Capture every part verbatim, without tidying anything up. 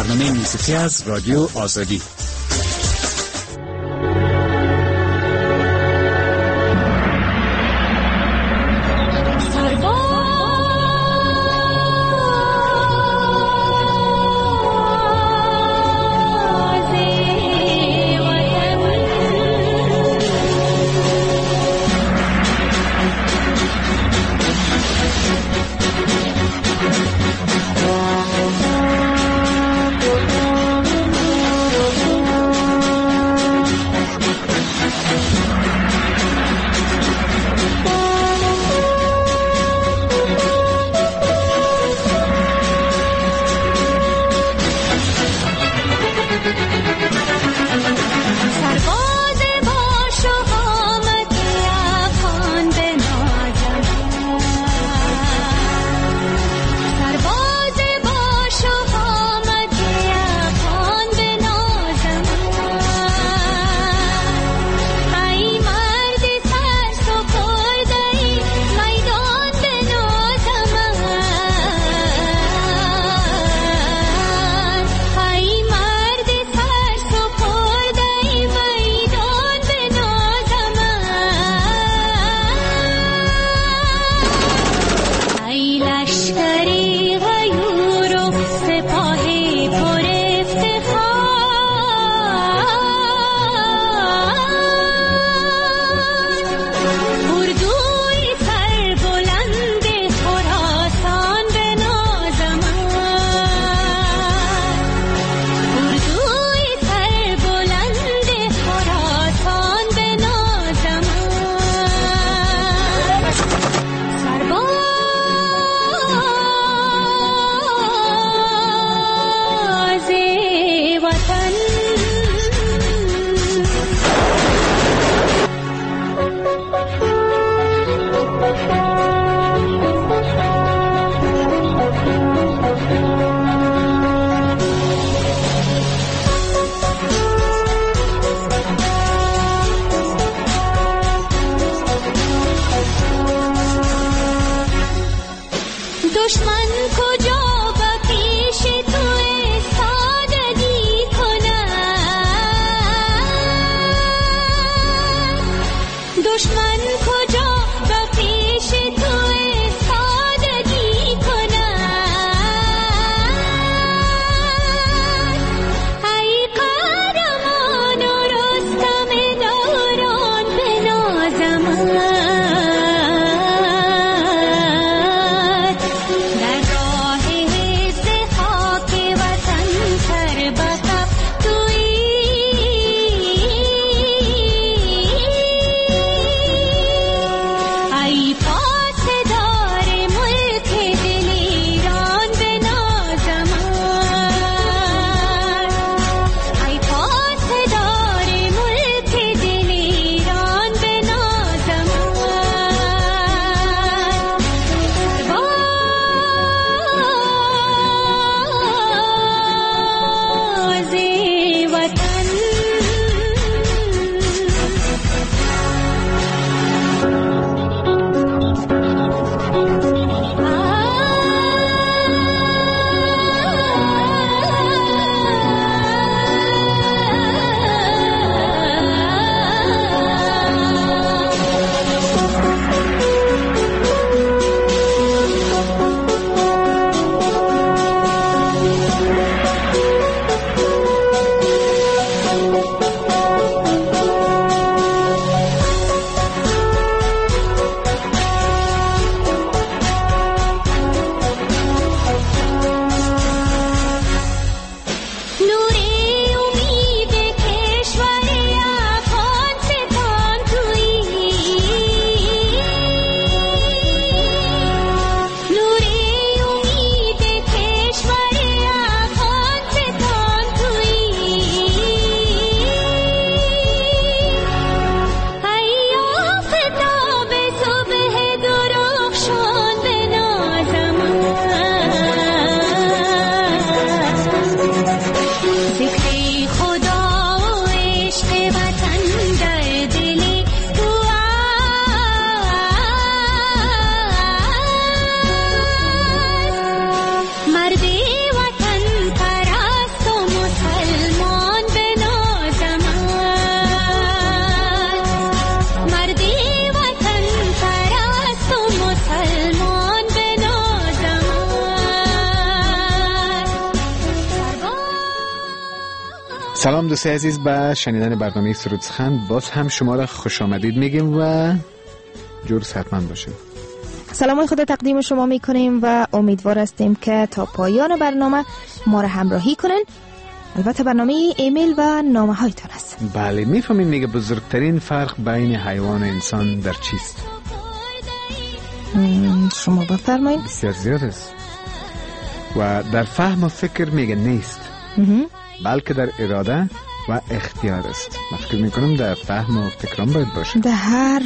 برنامه موسیقی از رادیو آزادی. Oh سلام دوستای عزیز، به شنیدن برنامه سرود سخن باز هم شما را خوش آمدید میگیم و جور صحتمند باشید. سلام خدا تقدیم شما میکنیم و امیدوار هستیم که تا پایان برنامه ما را همراهی کنن. البته برنامه ایمیل و نامه هایتان است. بله، میفهمین میگه بزرگترین فرق بین حیوان و انسان در چیست؟ شما بفرمایید. بسیار زیاد است و در فهم و فکر میگه نیست، بلکه در اراده و اختیار است. من فکر میکنم در فهم و فکرم باید باشه. در هر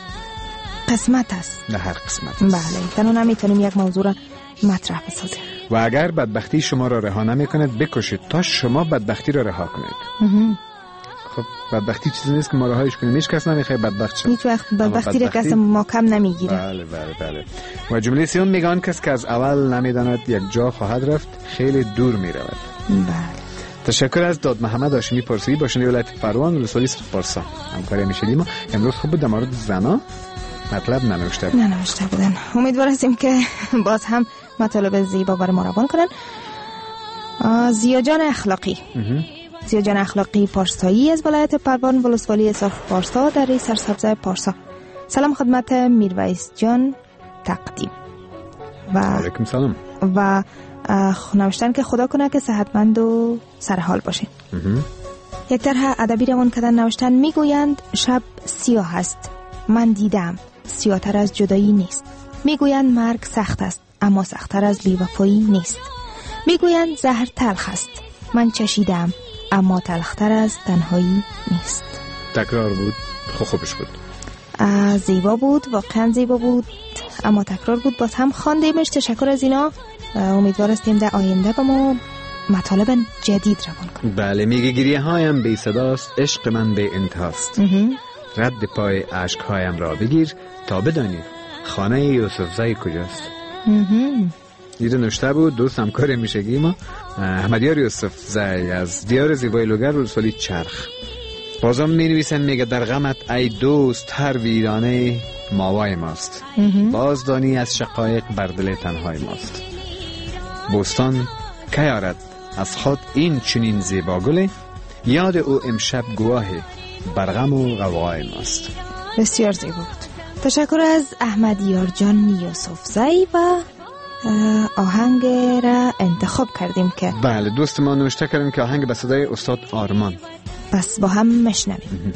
قسمت است. در هر قسمت است. بله، تنها نمیتونیم یک موضوع را مطرح بسازیم. و اگر بدبختی شما را رها نمیکند بکشید تا شما بدبختی را رها کنید. خب بدبختی چیزی نیست که ما رهایش کنیم. هیچ کس نمیخواد بدبخت شه. هیچ وقت بدبختی را کس ما کم نمیگیره. بله بله بله. و جمله سوم میگه آن کس که از اول نمیداند یک جا خواهد رفت خیلی دور میرود. بله. تشکر از داد محمد هاشمی پارسی، باشنده ولایت فروان ولسوالی پارسا. همکاری میشدیم و امروز خوب بود در مورد زنا مطلب ننوشته بود. ننوشته بودن. امیدوار هستیم که باز هم مطالب زیبا برای ما روان کنن. زیاجان اخلاقی زیاجان اخلاقی پارسایی از ولایت پروان ولسوالی صاف پارسا در سرسبزه پارسا. سلام خدمت میرویس جان تقدیم و علیکم سلام. و نوشتن که خدا کنه که صحتمند و سرحال باشین. یک طرح ادبی روان کردن نوشتن میگویند شب سیاه است، من دیدم سیاه‌تر از جدایی نیست. میگویند مرگ سخت است، اما سخت‌تر از بی‌وفایی نیست. میگویند زهر تلخ است، من چشیدم اما تلختر از تنهایی نیست. تکرار بود، خوب خوبش بود. زیبا بود، واقعا زیبا بود، اما تکرار بود. باز هم خواندیمش. تشکر از اینا. امیدوار هستیم در آینده با ما مطالب جدید روان کنیم. بله، میگه گریه هایم بی صداست، عشق من به انتهاست. رد پای عشق هایم را بگیر تا بدانی خانه یوسف زی کجاست. دیده نوشته بود دوست همکار میشگی ما احمدیار یوسف زی از دیار زیبای لوگر ولسوالی چرخ. بازم می نویسن میگه در غمت ای دوست هر ویرانه ماوای ماست. بازدانی از شقایق بر دل تنهای ماست. بوستان که یارد از خود این چنین زیبا گله، یاد او امشب گواه برغم و غوغای ماست. بسیار زیبا بود. تشکر از احمدیار جان یوسف زی و آهنگ را انتخاب کردیم که بله دوست ما نوشته کردیم که آهنگ به صدای استاد آرمان. پس با هم مشنویم.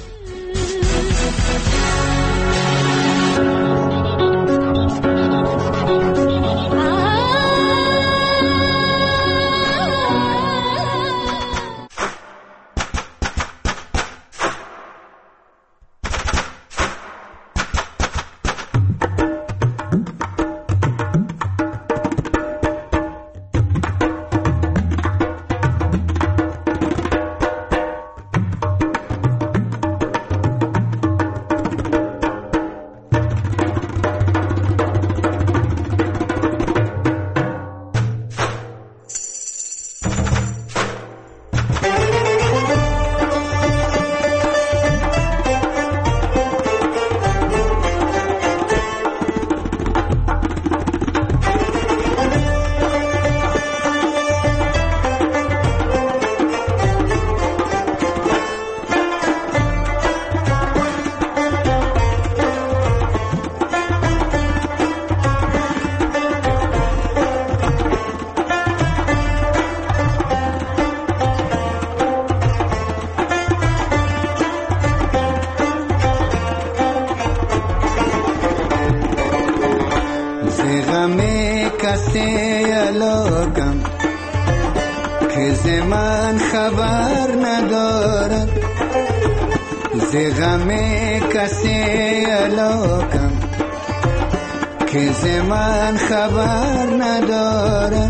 من خبر ندارد ز غم کسی علاقم که ز من خبر ندارد.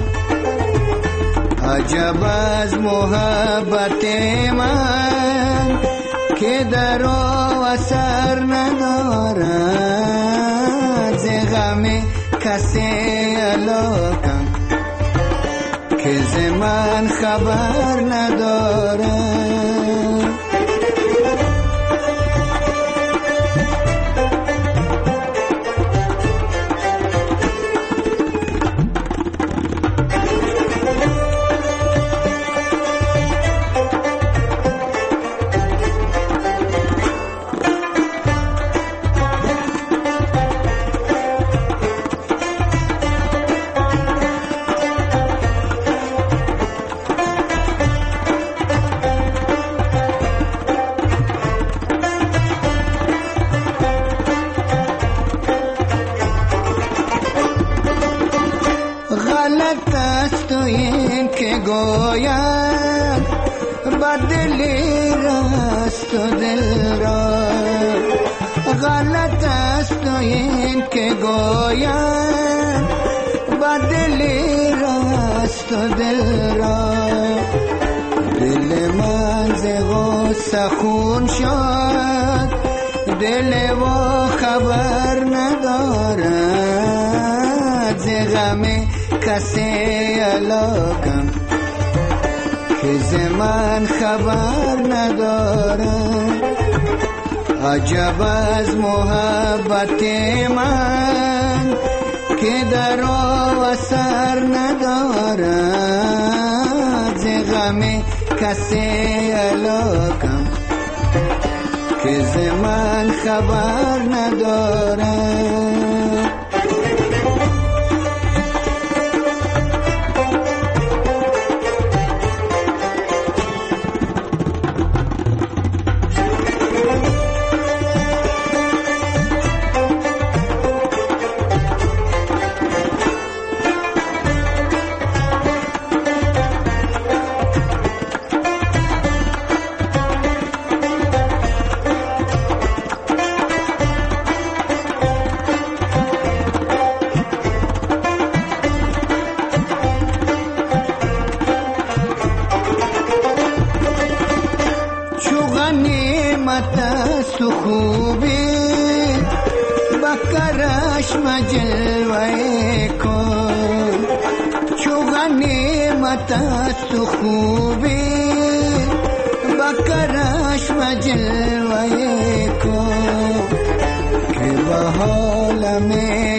عجب از محبت من که در او اثر ندارد. ز غم کسی علاقم که ز من خبر ندارد. غلط است و این که گوید بدلی راست و دل را. غلط است و این که گوید بدلی راست و دل را. دل من ز غصه خون شد، دل و خبر ندارد ز غم کسی علاقم که ز من خبر ندارد. عجب از محبت من که در او اثر ندارد ز غم کسی علاقم که ز من خبر ندارد. تو خوبی بکرش مجلوه کن، چو غنیمت تو خوبی بکرش مجلوه کن که به حالم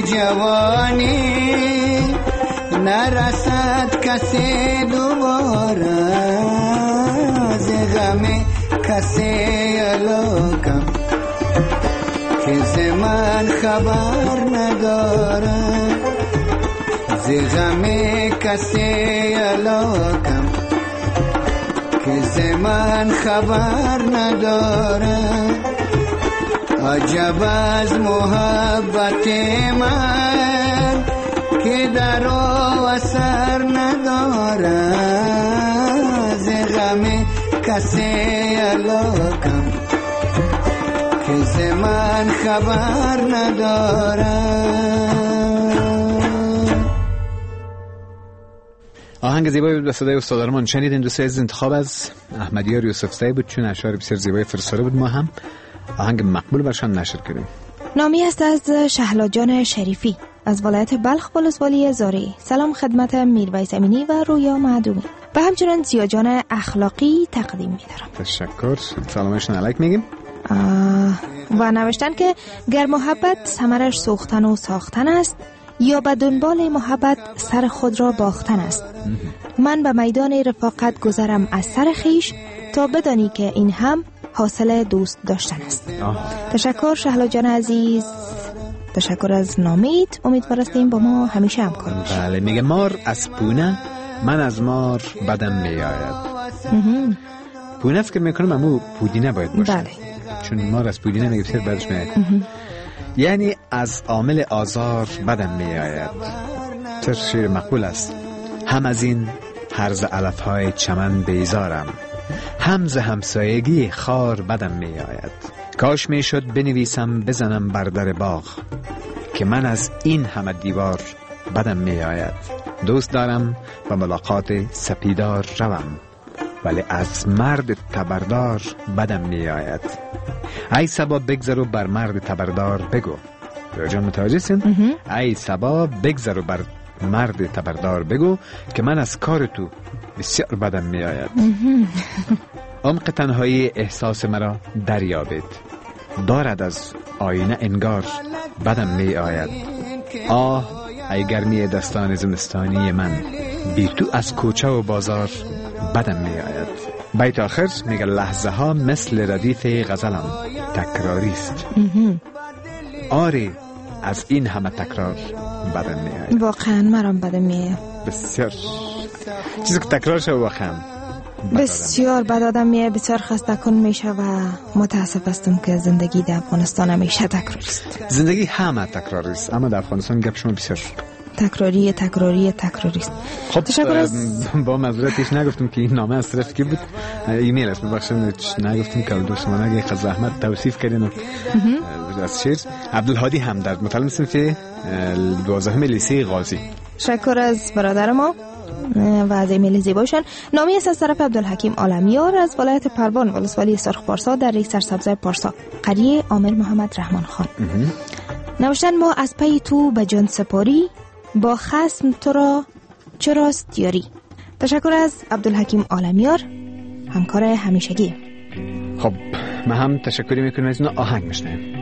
جوانی نرسد کسی دوباره ز غم کسی علاقم که ز من خبر ندارم ز غم کسی علاقم که ز من خبر ندارم. عجب از محبت من که در او اثر ندارد ز غم کسی علاقم که ز من خبر ندارم. آهنگ زیبایی بود به صدای استاد آرمان. شنیدین دوستای عزیز، انتخاب از احمدیار یوسفزئی بود چون اشعار بسیار زیبای فرستاده بود. ما هم آهنگ مقبول برشان نشر کردیم. نامی است از شهلا جان شریفی از ولایت بلخ ولسوالی زاری. سلام خدمت میرویس امینی و رویا معدومی و همچنین زیا جان اخلاقی تقدیم می‌دارم. تشکر. سلامشون علیک میگیم. و نوشتن که گر محبت ثمرش سوختن و ساختن است یا به دنبال محبت سر خود را باختن است. من به میدان رفاقت گذرم از سر خیش تا بدانی که این هم حاصل دوست داشتن است. آه. تشکر شهلا جان عزیز، تشکر از نامید. امیدوار هستیم با ما همیشه همکار باشید. بله، میگه مار از پونه، من از مار بدم میآید. پونه فکر میکنم امو پودینه باید باشه. بله، چون مار از پودینه میگه بسیار بدش میآید. یعنی از عامل آزار بدم میآید. تر شیر مقبول است. هم از این هرز علف های چمن بیزارم، هم ز همسایگی خار بدم می آید. کاش می شد بنویسم بزنم بر در باغ که من از این همه دیوار بدم می آید. دوست دارم و ملاقات سپیدار روم ولی از مرد تبردار بدم می آید. ای صبا بگذر و بر مرد تبردار بگو. جان متوجه سین؟ ای صبا بگذر و بر مرد تبردار بگو که من از کار تو بسیار بدم می آید. عمق تنهایی احساس مرا دریابید، دارد از آینه انگار بدم می آید. آه ای گرمی دستان زمستانی من، بی تو از کوچه و بازار بدم می آید. بیت آخر میگه لحظه ها مثل ردیف غزلم تکراری است. آری از این همه تکرار بدم می آید. واقعا مرام بدم می آید. بسیار چیزی که تکرار شد واقعا بسیار بد آدم میه، بسیار خسته کن میشه و متاسف هستم که زندگی در افغانستان همیشه تکرار است. زندگی همه تکرار است، اما در افغانستان گپ شما بسیار تکراری تکراری تکراری است. خب تشکر از با معذرتش نگفتم که این نامه از طرف کی بود، ایمیل است، ببخشید نگفتیم که دوست من اگه خز زحمت توصیف کردین از شعر عبدالهادی همدرد متعلم صنف دوازدهم لیسه قاضی. تشکر از برادر ما و از ایمیل زیبایشان. نامی است از طرف عبدالحکیم عالمیار از ولایت پروان ولسوالی سرخ پارسا در ریگ سرسبزه پارسا، قریه عامر محمد رحمان خان. نوشتن ما از پی تو به جان سپاری، با خصم تو را چراست یاری. تشکر از عبدالحکیم عالمیار، همکار همیشگی. خب ما هم تشکری میکنیم از این آهنگ میشنیم.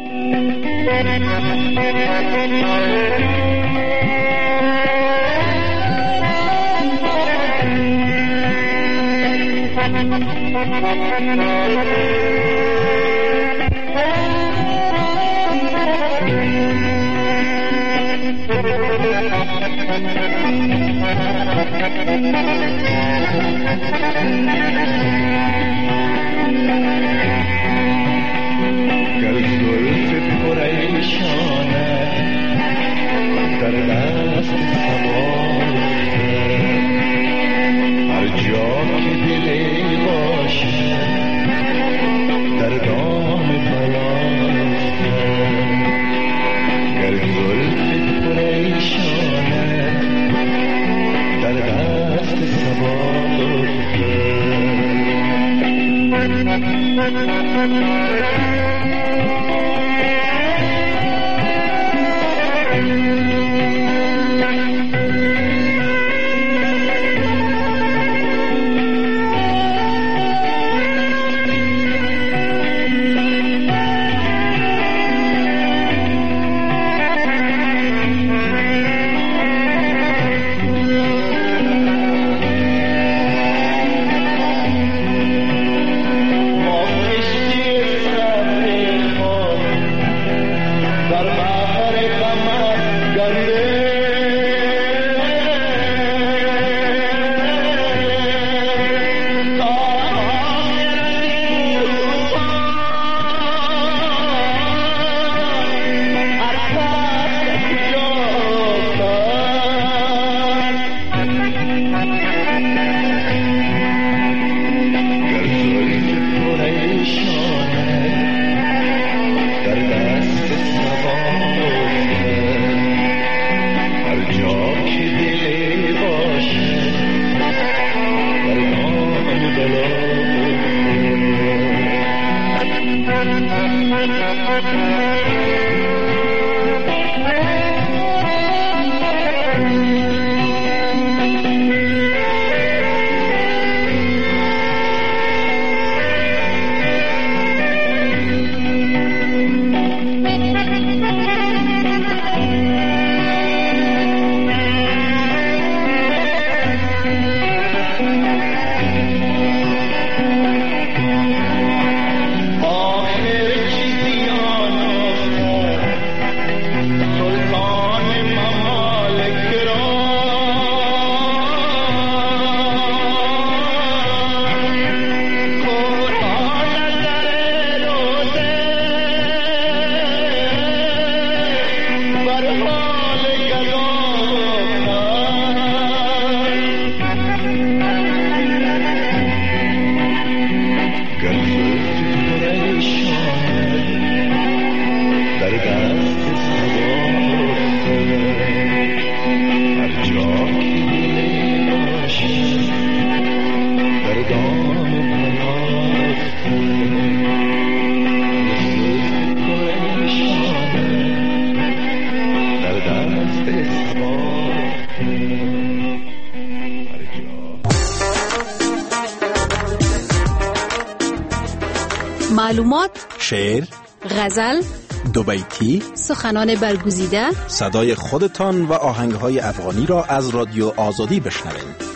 معلومات، شعر، غزل، دو بیتی، سخنان برگزیده، صدای خودتان و آهنگهای افغانی را از رادیو آزادی بشنوید.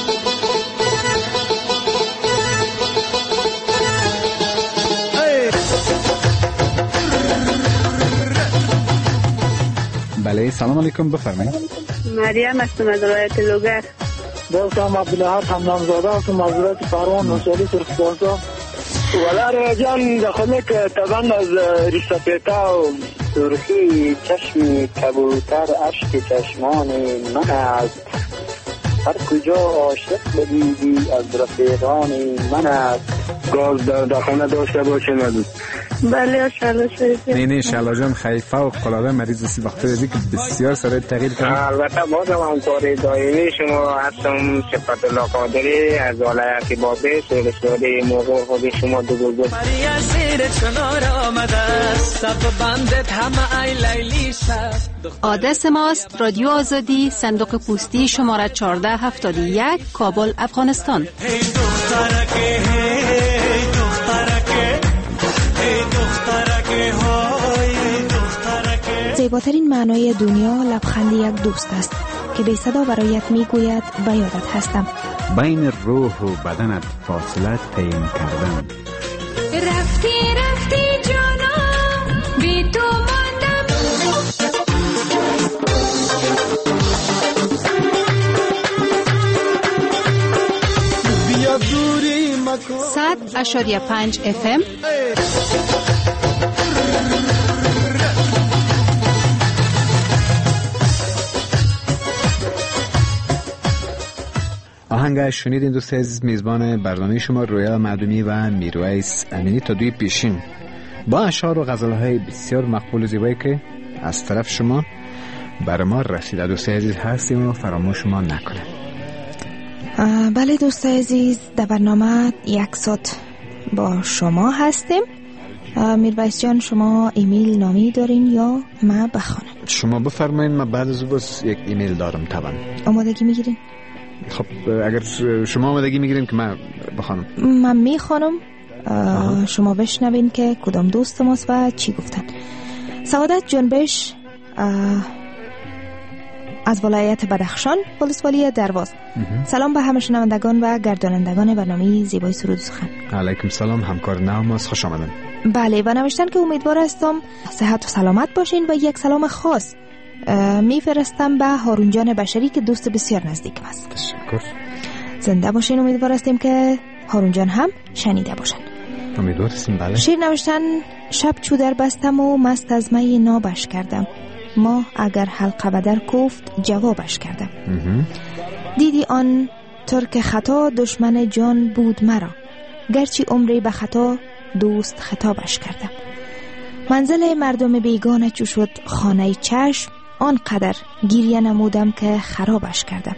بله، سلام علیکم، بفرمایید. مریم هستم از ولایت لوگر. دوستم عبدالحق حمدانزاده هستم از ولایت پروان ولسوالی سرخ پارسا. ولاره جان دخمه که طبعا از ریسپیتا و سرخی چشم کبوتر اشک چشمان من است، هر کجا عاشق بدیدی از رفیقان من است. گاز در دخانه داشته باشه ندید. بله شلا شده. نه نه شلا جان خیلی فوق العاده مریض سی وقت دیدی که بسیار سر تغییر کرد. البته بازم همکاری دائمی شما هستم. صفت الله قادری از ولایت بابل سرسوری موقع خود شما دو دو دو آدرس ماست رادیو آزادی، صندوق پستی شماره چهارده هفتاد و یک، کابل، افغانستان. زیباترین معنای دنیا لبخند یک دوست است که بی صدا برایت میگوید به یادت هستم. بین روح و بدنت فاصله تعیین کردن. رفتی رفتی جانم بی تو ماندم. بیا دوری مکن. صد اشاریه پنج اف ام. آهنگ شنیدین دوست عزیز، میزبان برنامه شما رویا معدومی و میرویس امینی تا دوی پیشین با اشعار و غزلهای بسیار مقبول و زیبایی که از طرف شما بر ما رسیده. دوست عزیز هستیم و فراموش ما نکنه. بله دوست عزیز، در برنامه یک ساعت با شما هستیم. میرویس جان شما ایمیل نامی دارین یا ما بخوانم؟ شما بفرمایید، من بعد از بس یک ایمیل دارم. طبعا آمادگی میگیرین؟ خب اگر شما آمادگی میگیرین که من بخوانم. من میخوانم، شما بشنوین که کدام دوست ماست و چی گفتن. سعادت جنبش از ولایت بدخشان، ولسوالی درواز. سلام به همه شنوندگان و گردانندگان برنامه زیبای سرود سخن. علیکم سلام، همکار ناماست، خوش آمدن. بله، و نوشتن که امیدوار هستم صحت و سلامت باشین و یک سلام خاص میفرستم به هارون جان بشری که دوست بسیار نزدیکم است. تشکر. زنده باشین. امیدوار هستیم که هارون جان هم شنیده باشن. امیدوار هستیم. بله. شیر نوشتن شب چودر بستم و مست از می نابش کردم، ما اگر حلقه بدر کوفت جوابش کردم. دیدی آن ترک خطا دشمن جان بود مرا، گرچه عمری به خطا دوست خطابش کردم. منزل مردم بیگانه چو شد خانه چشم، آن قدر گریه نمودم که خرابش کردم.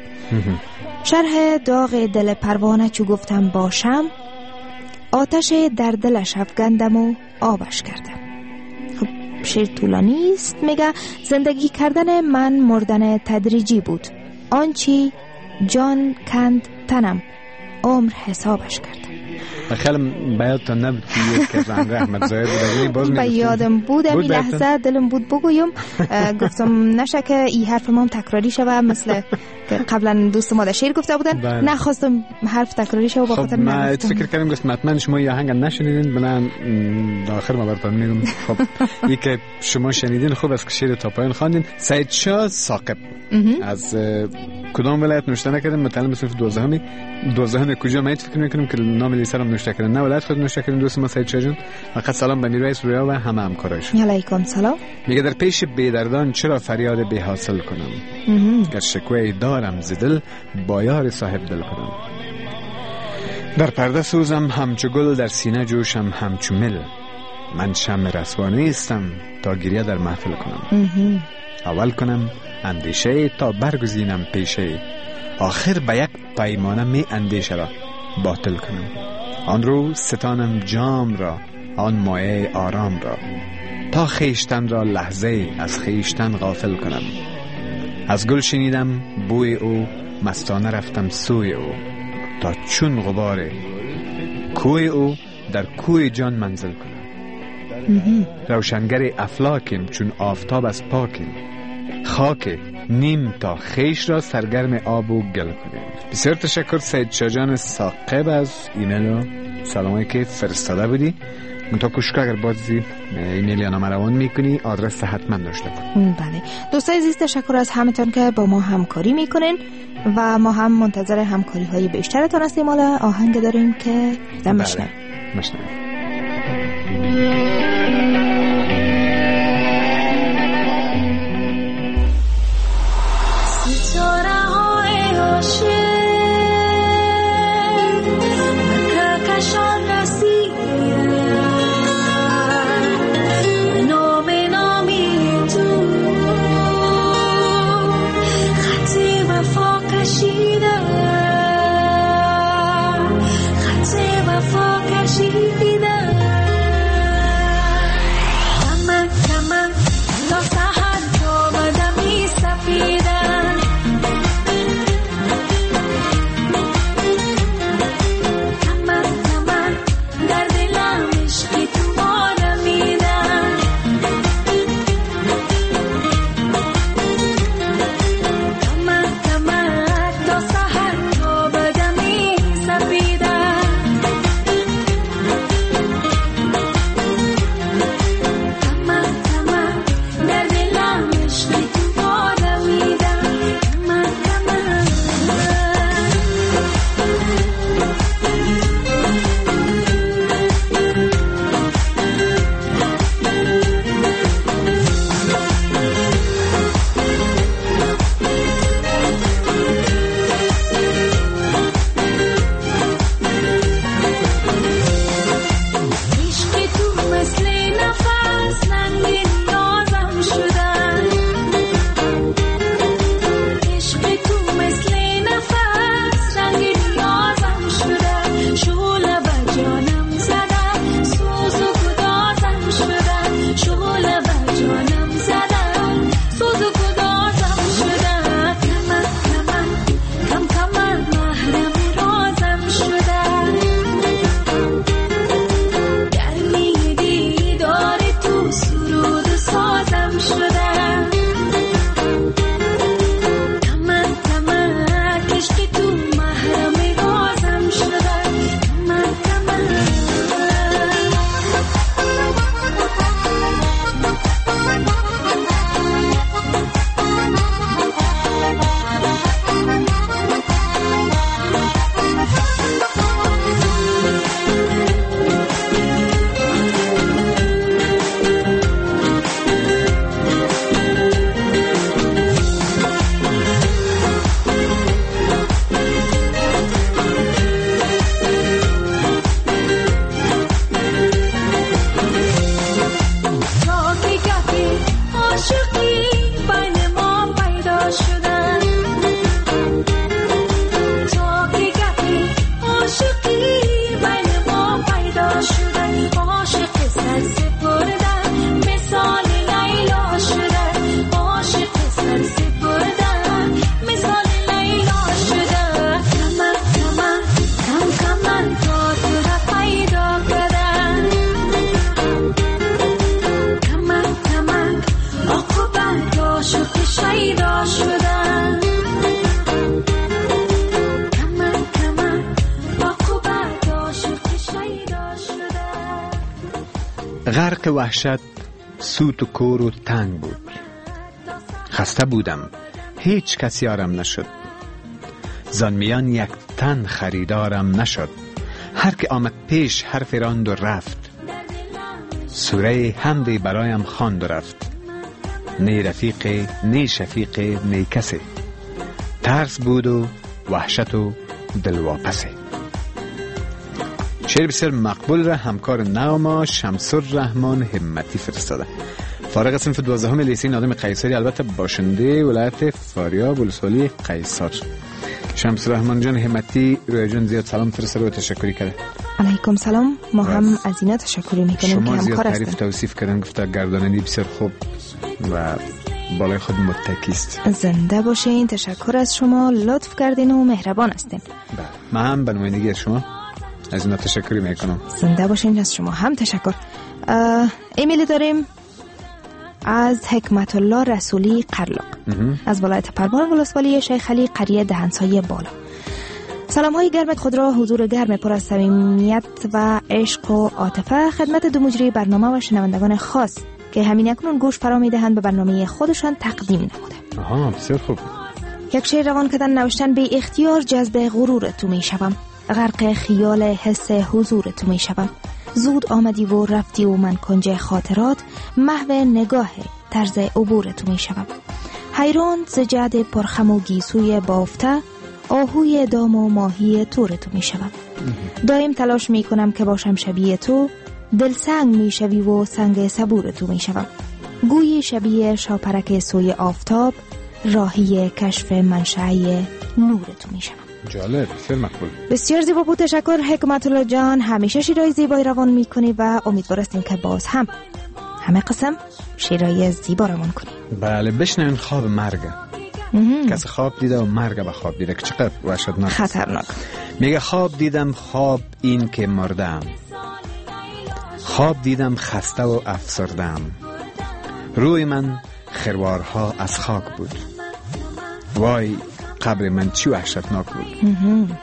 شرح داغ دل پروانه چو گفتم باشم، آتش در دلش افکندم و آبش کردم. خب شعر طولانی است. میگه زندگی کردن من مردن تدریجی بود، آنچی جان کند تنم عمر حسابش کردم. خیلی بیادتان نبود که یک که رنگ احمد زاهر بود. باز به یادم بود امی لحظه دلم بود بگویم، گفتم نشه که این حرف ما تکراری شوه مثل که قبلا دوست ما در شعر گفته بودن. نخواستم حرف تکراری شوه با خاطر نگفتم. خب ما فکر کردم گفتم حتما شما یه آهنگ نشنیدین، بنابراین آخر ما براتون میگم. خب یک که شما شنیدین خوب است که شعر تا پایان خواندین. سعید شاه ثاقب از کدام ولایت نوشته نکردم؟ مثلا مثل دوازدهمی دوازدهم کجا من فکر میکنم که نام لیسرم نوشته کردن، نه ولایت خود نوشته کردن. دوست ما سعید شاه جان، فقط سلام به میرویس رویا و همه همکاراش. علیکم سلام. میگه در پیش بیدردان چرا فریاد بی حاصل کنم، گر شکوه دارم ز دل با یار صاحب دل کنم. در پرده سوزم همچو گل، در سینه جوشم همچو مل، من شمع رسوا نیستم تا گریه در محفل کنم. اول کنم اندیشه تا برگزینم پیشه، آخر به یک پیمانه می اندیشه را باطل کنم. آن روز ستانم جام را، آن مایه آرام را، تا خیشتن را لحظه از خیشتن غافل کنم. از گل شنیدم بوی او، مستانه رفتم سوی او، تا چون غبار کوی او در کوی جان منزل کنم. روشنگر افلاکیم چون آفتاب از پاکیم، خاک نیم تا خیش را سرگرم آب و گل کنیم. بسیار تشکر سعید شاه جان ثاقب از ایمیل و سلامایی که فرستاده بودی. منطقه کشکا اگر بازی ایمیل یا نامه روان میکنی آدرس حتما داشته کن. بله دوستای عزیز، تشکر از همتون که با ما همکاری میکنین و ما هم منتظر همکاری های بیشترتون هستیم. حالا آهنگ داریم که دم بشنویم. بله. شیدا شدن کمن کمن با قوت عاشق شیدا شدن. غرق وحشت سوت و کور و تنگ بود. خسته بودم، هیچ کسی آرم نشد. زان میان یک تن خریدارم نشد. هر که آمد پیش حرف راند و رفت. سوره حمدی برایم خواند و رفت. نی رفیق نی شفیق نی کسی. ترس بود و وحشت و دلواپسی. شعر بسیار مقبول را همکار نوما شمس الرحمن همتی فرستاده. فارغ صنف دوازدهم لیسه نادم قیصری، البته باشنده ولایت فاریاب ولسوالی قیصر. شمس الرحمن جان همتی روی جان زیاد سلام فرستاده و تشکری کرده. علیکم سلام. ما هم از اینا تشکری میکنیم که همکار هستیم. شما زیاد تعریف توصیف کردن، گفته گردانندگی بسیار خوب و بالای خود متکی است. زنده باشین. تشکر از شما، لطف کردین و مهربان هستین. بله، من هم به نمایندگی از شما از اینا تشکری میکنم. زنده باشین. از شما هم تشکر. ایمیلی داریم از حکمت الله رسولی قرلاق از ولایت پروان ولسوالی شیخ علی قریه دهنسای بالا. سلام های گرمت خود را حضور گرم پر از صمیمیت و عشق و عاطفه خدمت دو مجری برنامه و شنوندگان خاص که همین اکنون گوش فرا میدهند به برنامه خودشان تقدیم نموده. آها، بسیار خوب. یک شعر روان کردن نوشتن به اختیار جذب غرور تو می شوم، غرق خیال حس حضور تو می شوم. زود آمدی و رفتی و من کنج خاطرات، محو نگاه طرز عبور تو می شوم. حیران ز جعد پرخم و گیسوی بافته، آهوی دام و ماهی تور تو می شوم. دایم تلاش می کنم که باشم شبیه تو، دل سنگ می شوی و سنگ صبور تو می شوم. گویی شبیه شاپرک سوی آفتاب، راهی کشف منشأ نور تو می شوم. جالب، بسیار مقبول. بسیار زیبا بود. تشکر حکمت الله جان. همیشه شیرای زیبایی روان میکنی و امیدوار هستیم که باز هم همه قسم شیرای زیبا روان کنی. بله، بشنوین خواب مرگ. کسی خواب دیده و مرگ به خواب دیده که چقدر وحشتناک، خطرناک. میگه خواب دیدم خواب این که مردم، خواب دیدم خسته و افسردم، روی من خروارها از خاک بود، وای قبر من چی وحشتناک بود.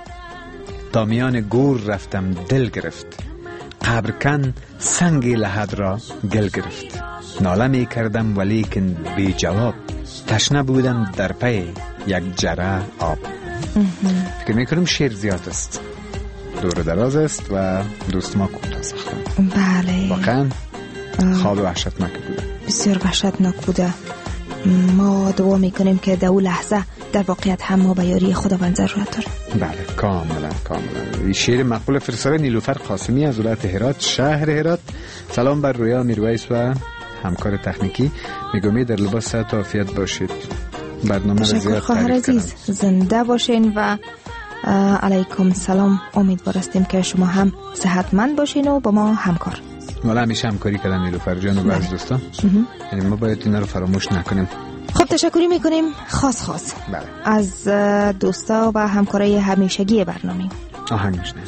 تا میان گور رفتم دل گرفت، قبر کن سنگ لحد را گل گرفت. ناله می کردم ولیکن بی جواب، تشنه بودم در پی یک جره آب. فکر می کنم شعر زیاد است، دور دراز است و دوست ما کوتاه ساختم. بله، واقعا خواب وحشتناک بوده، بسیار وحشتناک بوده. ما دعا میکنیم که در اون لحظه در واقعیت هم ما به یاری خداوند ضرورت داره. بله، کاملا کاملا. این شعر مقبول فرستاده نیلوفر قاسمی از ولایت هرات، شهر هرات. سلام بر رویا میرویس و همکار تکنیکی. میگم در لباس صحت و عافیت باشید. برنامه را زیاد خواهر عزیز، زنده باشین و علیکم سلام. امیدوار هستیم که شما هم صحتمند باشین و با ما همکار. والا همیشه همکاری کردن نیلوفر جان و از دوستان، یعنی ما باید اینا رو فراموش نکنیم. خب تشکری میکنیم خاص خاص بله. از دوستا و همکارای همیشگی برنامه. آهنگ میشنیم.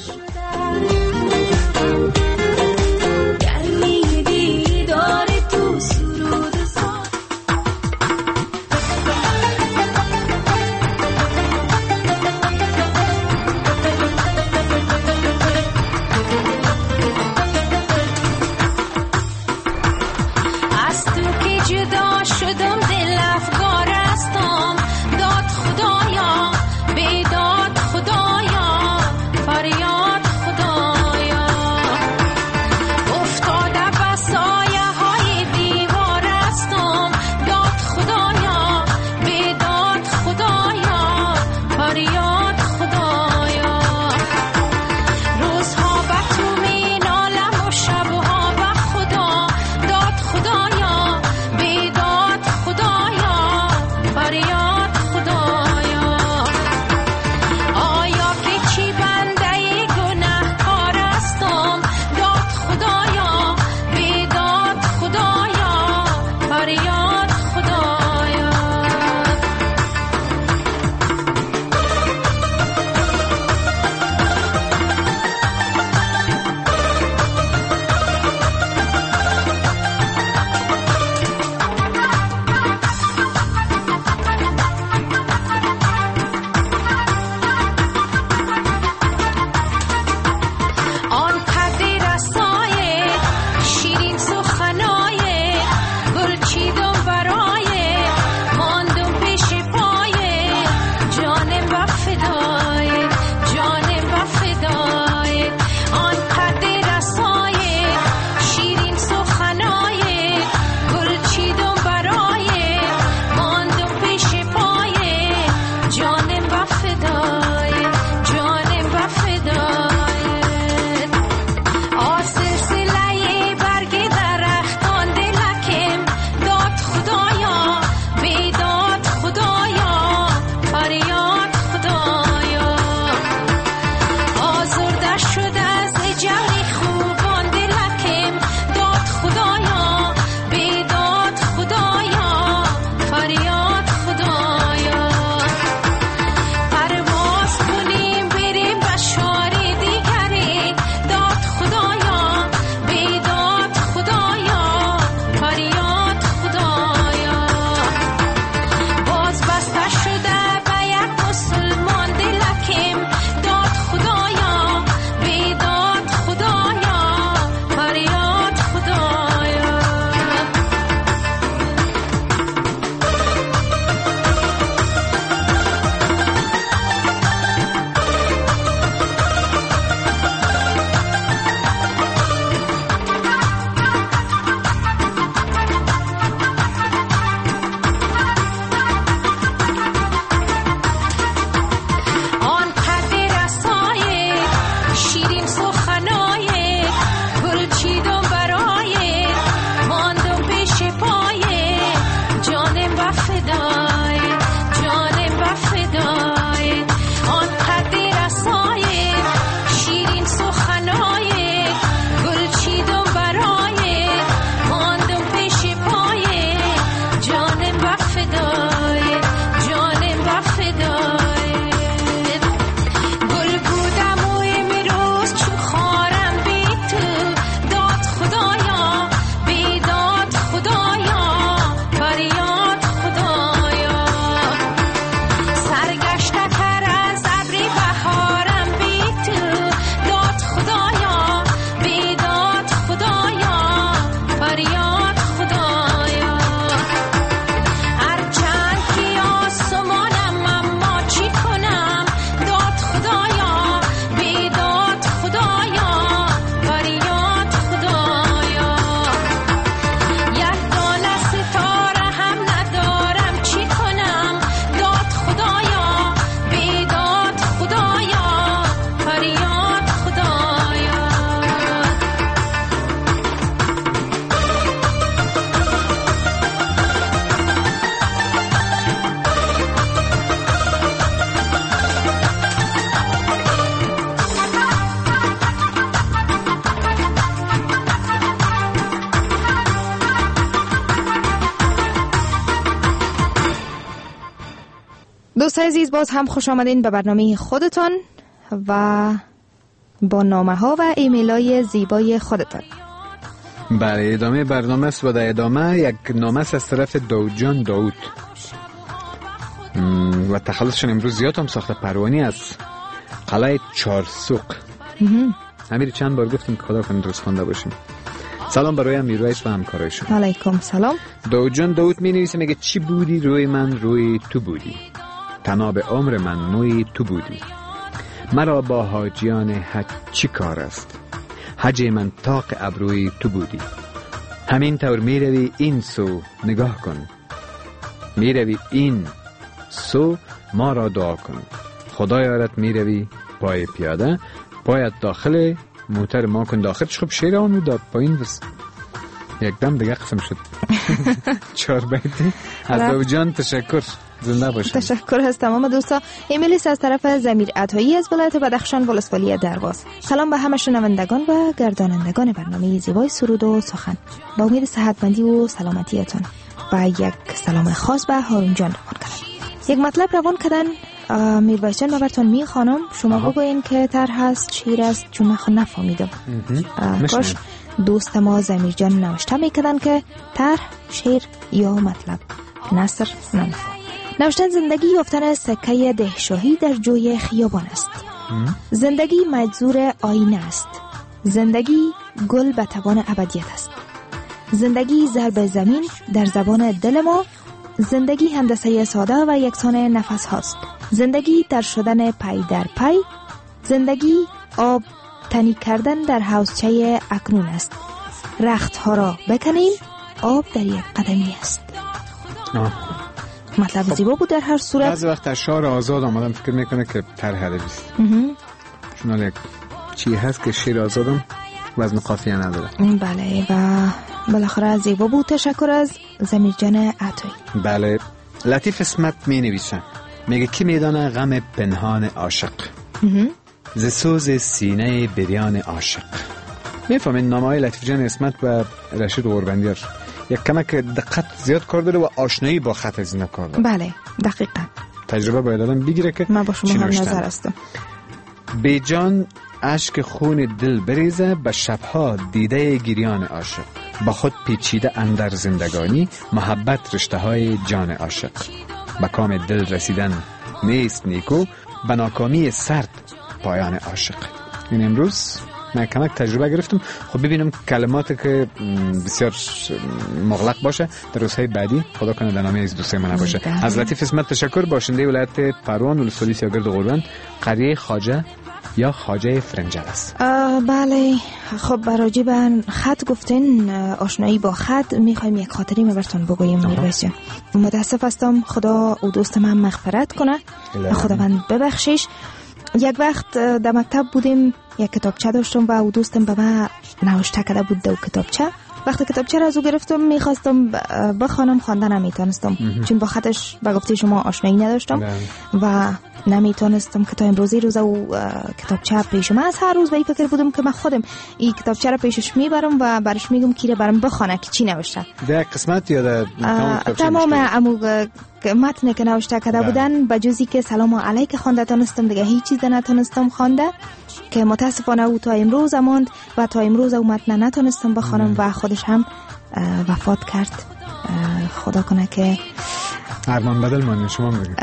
بیداد خدایا، فریاد خدایا. دوستای عزیز، باز هم خوش آمدین به برنامه خودتان و با نامه ها و ایمیل های زیبای خودتان. برای ادامه برنامه است و در ادامه یک نامه است از طرف داود جان داود و تخلصشون امروز زیاد هم ساخته پروانی از قلعه چارسوق. امیر چند بار گفتیم که خدا کنه درست خوانده باشیم. سلام برای امیر رئیس و همکارایشون. علیکم سلام. داود جان داود می نویسه، میگه چی بودی روی من روی تو بودی، تناب عمر من موی تو بودی، مرا با حاجیان حج چی کار است، حج من طاق ابروی تو بودی، همین طور می روی این سو نگاه کن، می روی این سو ما را دعا کن، خدا یارت می روی پای پیاده، پایت داخل موتر ما کن داخل. خب شیر آنو داد پایین بس یک دم دیگه قسم شد. چهار بیتی از داود جان تشکر، زنده باشید. تشکر از تمام دوستا. ایمیلی از طرف ضمیر عطایی از ولایت بدخشان ولسوالی درواز. سلام به همه شنوندگان و گردانندگان برنامه زیبای سرود و سخن، با امید صحتمندی و سلامتیتان و یک سلام خاص به هارون جان روان کردن. یک مطلب روان کردن میربایس جان، براتون میخوانم، شما بگوین که طرح هست شیر است چون من خود نفهمیدم. کاش دوست ما ضمیر جان نوشته میکردن که طرح شیر یا مطلب نصر نمیفهم. نوشتن زندگی یافتن سکه دهشاهی در جوی خیابان است. زندگی مجذور آینه است. زندگی گل به توان ابدیت است. زندگی ضرب زمین در زبان دل ما. زندگی هندسه ساده و یکسان نفس هاست. زندگی تر شدن پی در پی. زندگی آب تنی کردن در حوضچه اکنون است. رخت ها را بکنیم، آب در یک قدمی است. آه. مطلب زیبا بود در هر صورت. بعضی وقت شعر آزاد آمدم فکر میکنه که طرح ادبیست، چون یک چی هست که شعر آزادم وزن قافیه نداره. بله و بالاخره زیبا بود. تشکر از ضمیر جان عطایی. بله. لطیف اسمت می نویسن، میگه کی میدانه غم پنهان عاشق، ز سوز سینه بریان عاشق. میفهمین نامه های لطیف جان اسمت و رشید قربندیار یک کمک دقت زیاد کار داره و آشنایی با خط از اینا کار داره. بله دقیقاً. تجربه باید آدم بگیره که من با شما هم نظر هستم. بی جان اشک خون دل بریزه، به شبها دیده گریان عاشق، با خود پیچیده اندر زندگانی، محبت رشته های جان عاشق، به کام دل رسیدن نیست نیکو، به ناکامی سرد پایان عاشق. این امروز من کمک تجربه گرفتم. خب ببینم کلماتی که بسیار مغلق باشه در روزهای بعدی خدا کنه در نامه از دوستای من نباشه. از لطیف اسمت تشکر. باشنده ولایت پروان ولسوالی سیاگرد قربان، قریه خواجه یا خواجه فرنجل است. بله. خب براجی به خط گفتین، آشنایی با خط، میخوایم یک خاطری براتون بگویم. میربایس جان متاسف هستم، خدا او دوست من مغفرت کنه، خداوند ببخشش. یک وقت در مکتب بودیم، یک کتابچه داشتم و او دوستم به من نوشته کرده بود دو کتابچه. وقتی کتابچه را از او گرفتم میخواستم بخوانم، خوانده نمیتونستم چون با خطش به گفته شما آشنایی نداشتم و نمیتونستم که تا امروزی روز او کتابچه پیشم. از هر روز به این فکر بودم که من خودم این کتابچه را پیشش میبرم و برش میگم که برام بخونه که چی نوشته. در قسمت یا تمام امو متن که نوشته کرده بودن به جزی که سلام علیک خوانده تونستم، دیگه هیچ چیز نتونستم خوانده، که متاسفانه او تا امروز ماند و تا امروز او متن نتونستم بخوانم و خودش هم وفات کرد. خدا کنه که ارمان بدل من شما میگم.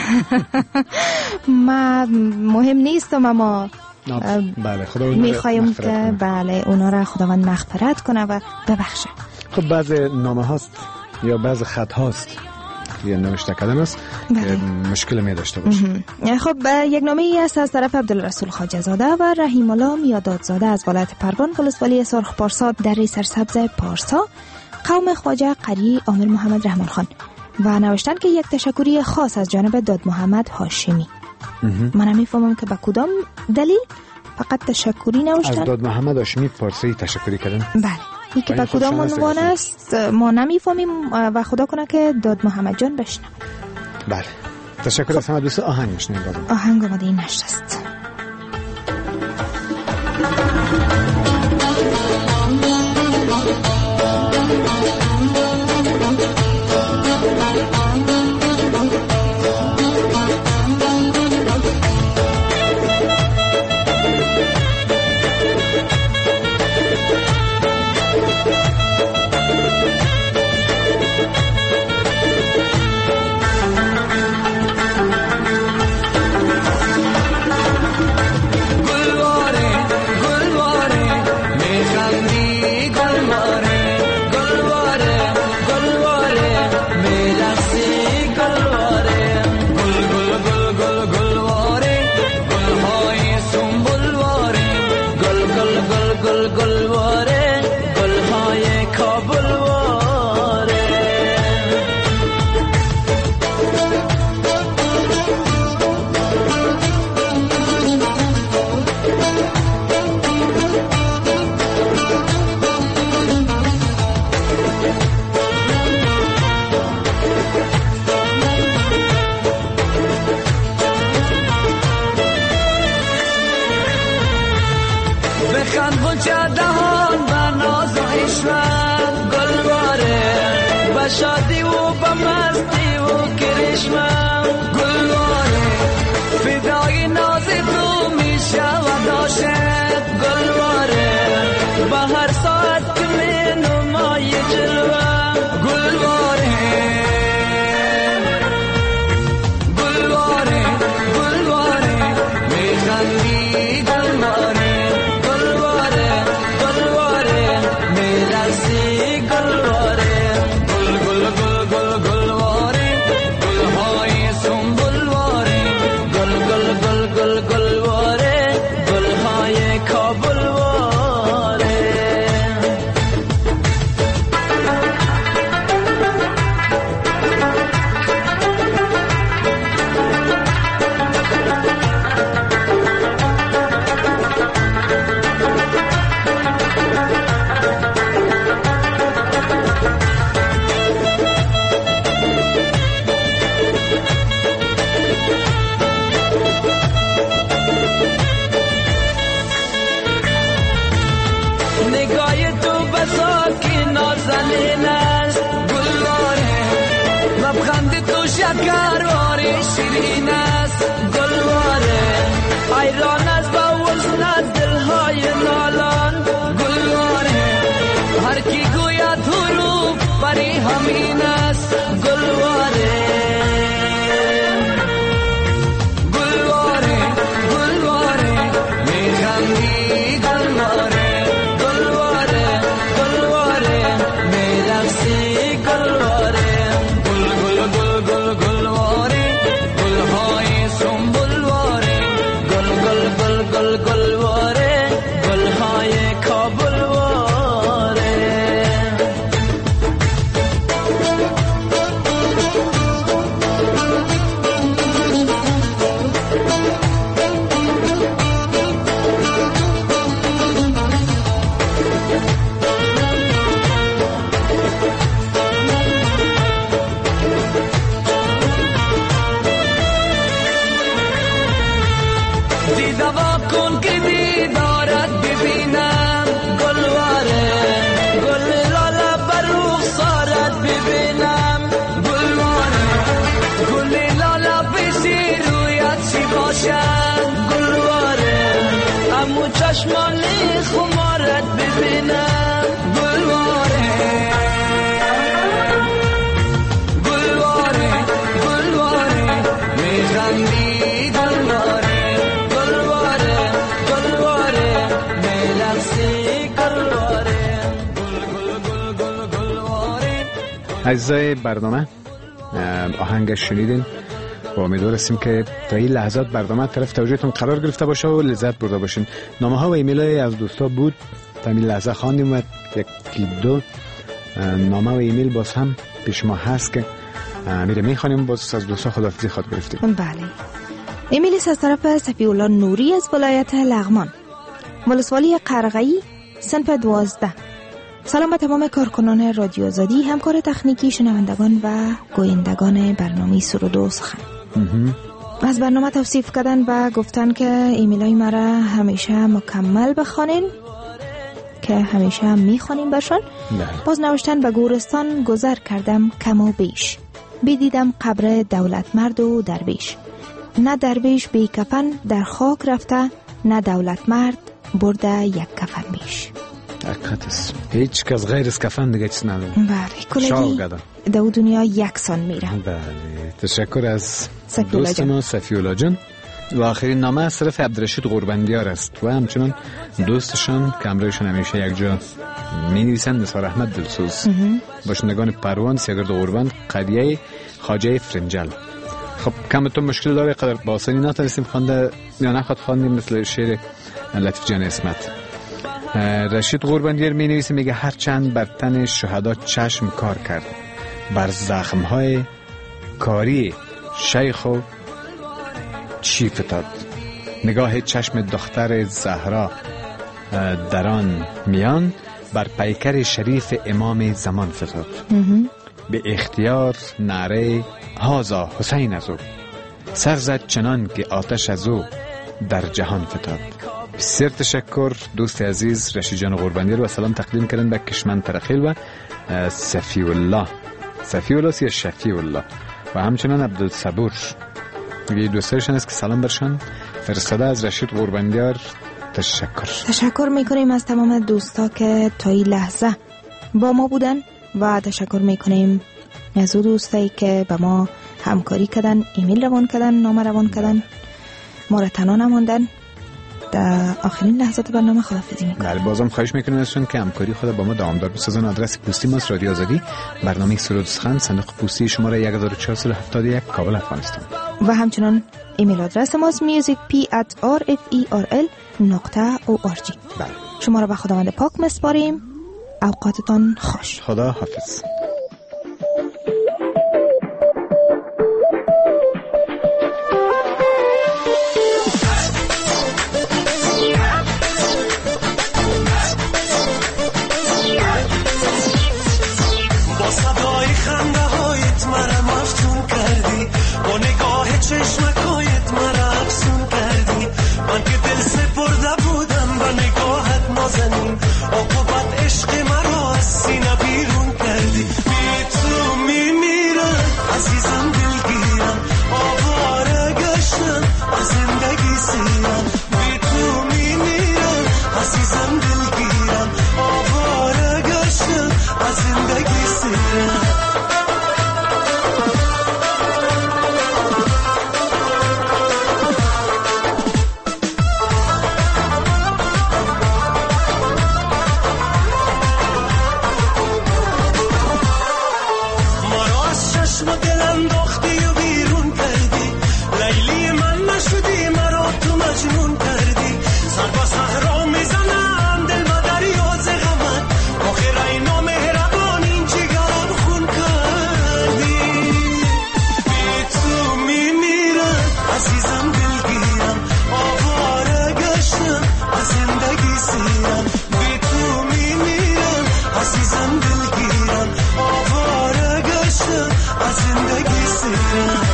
ما مهم نیستم، اما بله خدا میخوایم که بله اونا را خداوند مغفرت کنه و ببخشه. خب بعض نامه هاست یا بعض خط هاست یا نوشته کردن است که مشکل می داشته باشه. خب یک نامه ای است از طرف عبدالرسول خواجه زاده و رحیم الله میاداد زاده از ولایت پروان ولسوالی سرخ پارسا در سرسبز پارسا، قوم خواجه قری عامر محمد رحمان خان، و نوشتن که یک تشکری خاص از جانب داد محمد هاشمی. من نمیفهمم که با کدام دلیل، فقط تشکری نوشتن. از داد محمد هاشمی پارسی تشکری کردن. بله. این که با کدام عنوان است ما نمیفهمیم و خدا کنه که داد محمد جان بشنم. بله تشکر از همه دوست. آهنگ میشنیم بازم. آهنگ آماده این نشست. شکرواری شیرین است گلواره حیران است با وزن دلهای نالان گلواره هر کی گوید حروف پری همین است گلواره گلواره گلواره میخندی گلواره گلواره گلواره میرقصی گلواره گل گل گل گل گلواره گلهای سنبلواره گل گل گل گل گلواره گلهای کابلواره دیدوا کن که دیدارت ببینم گلواره گل لاله بر رخسارت ببینم گلواره گل لاله پیشی رویت چی باشد گلواره امو چشمان خمارت ببینم گلواره گلواره گلواره میخندی گلواره عزیزای برنامه آهنگ شنیدین و امیدوار هستیم که تا این لحظات برنامه طرف توجهتون قرار گرفته باشه و لذت برده باشین. نامه ها و ایمیل های از دوستا بود تا این لحظه خواندیم و یکی دو نامه و ایمیل باز هم پیش ما هست که میره میخوانیم. باز از دوستا خداحافظی خواد گرفتیم. بله، ایمیلی از طرف صفی الله نوری از ولایت لغمان، ولسوالی قرغه‌ای، صنف دوازده. سلام به تمام کارکنان رادیو آزادی، همکار تکنیکی، شنوندگان و گویندگان برنامه سرود و سخن. از برنامه توصیف کردن و گفتن که ایمیلای مرا همیشه مکمل بخوانین که همیشه میخوانیم برشان. باز نوشتن به گورستان گذر کردم کم و بیش، بدیدم قبر دولت مرد و درویش. نه درویش بی کفن در خاک رفته، نه دولت مرد برده یک کفن بیش. حقیقت است، هیچ کس غیر از کفن دیگه چیز نداره. بله، کلگی دو دنیا یکسان میره. بله، تشکر از دوست ما صفی الله جان. و آخرین نامه از طرف عبدالرشید قربندیار است و همچنان دوستشان که همراهشان همیشه یک جا می نویسند. نثار احمد دلسوز، باشندگان پروان، سیگرد قربند، قریه خواجه فرنجل. خب کم تو مشکل داره، قدر با آسانی نتونستیم خوانده یا نخواد خواندیم مثل شعر لطیف جان اسمت. رشید قربندیار می نویسه، میگه هر چند بر تن شهدا چشم کار کرد، بر زخمهای کاری شیخ و چی فتاد. نگاه چشم دختر زهرا دران میان، بر پیکر شریف امام زمان فتاد. به اختیار نعره هازا حسین از او، سر زد چنان که آتش از او در جهان فتاد. بسیار تشکر دوست عزیز رشید جان قربندیار و سلام تقدیم کردن به کشمن ترخیل و صفی الله صفی الله یا شفی الله و همچنان عبدالصبور. یه دوستایشان است که سلام برشان فرستاده از رشید قربندیار. تشکر تشکر میکنیم از تمام دوستا که تا این لحظه با ما بودن و تشکر میکنیم از اون دوستایی که با ما همکاری کردن، ایمیل روان کردن، نامه روان کردن، ما را تنها نماندن. در آخرین لحظات برنامه خداحافظی میکنم. بله، بازم خواهش میکنم ازشون که همکاری خود با ما دوامدار بسازن. آدرس پستی ما رادیو آزادی، برنامه سرود سخن، صندوق پستی شماره یک هزار و چهارصد و هفتاد و یک، کابل، افغانستان. و همچنان ایمیل آدرس ماست musicp at rferl نقطه org. بله، شما را به خداوند پاک میسپاریم. اوقاتتان خوش. خدا حافظ. چشمکایت مرا افسون کردی، من که دل سپرده بودم به نگاهت نازنین، عاقبت عشق مرا از سینه بیرون کردی. عزیزم دلگیرم آواره گشتم از زندگی سیرم بی تو میمیرم عزیزم دلگیرم آواره گشتم از زندگی سیرم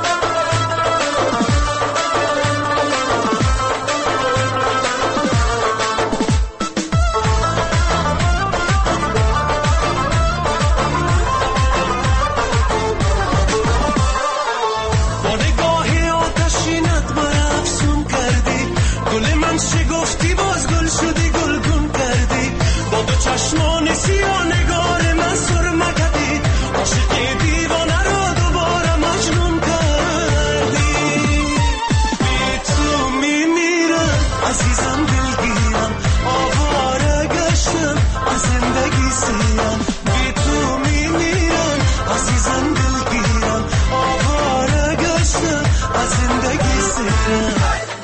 چشمان سیاه نگار من سرمه کردی عاشق دیوانه رو دوباره مجنون کردی بی تو میمیرم عزیزم دلگیرم آواره گشتم از زندگی سیرم بی تو میمیرم عزیزم دلگیرم آواره گشتم از زندگی سیرم